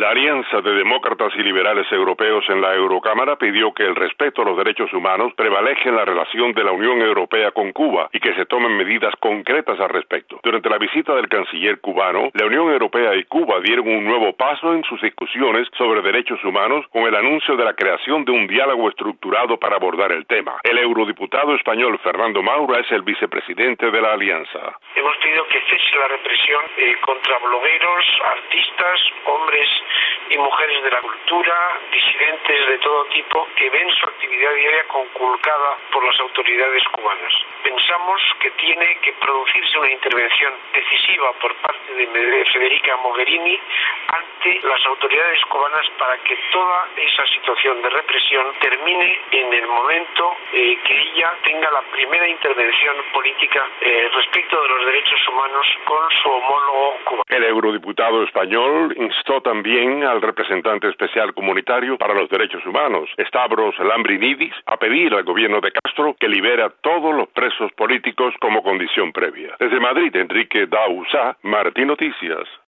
La Alianza de Demócratas y Liberales Europeos en la Eurocámara pidió que el respeto a los derechos humanos prevalezca en la relación de la Unión Europea con Cuba y que se tomen medidas concretas al respecto. Durante la visita del canciller cubano, la Unión Europea y Cuba dieron un nuevo paso en sus discusiones sobre derechos humanos con el anuncio de la creación de un diálogo estructurado para abordar el tema. El eurodiputado español Fernando Maura es el vicepresidente de la alianza. Hemos pedido que cese la represión contra blogueros, artistas, hombres y mujeres de la cultura, disidentes de todo tipo, que ven su actividad diaria conculcada por las autoridades cubanas. Pensamos que tiene que producirse una intervención decisiva por parte de Federica Mogherini ante las autoridades cubanas para que toda esa situación de represión termine en el momento que ella tenga la primera intervención política respecto de los derechos humanos con su homólogo cubano. El eurodiputado español instó también al representante especial comunitario para los derechos humanos, Stavros Lambrinidis, a pedir al gobierno de Castro que libere a todos los presos políticos como condición previa. Desde Madrid, Enrique Dauzá, Martín Noticias.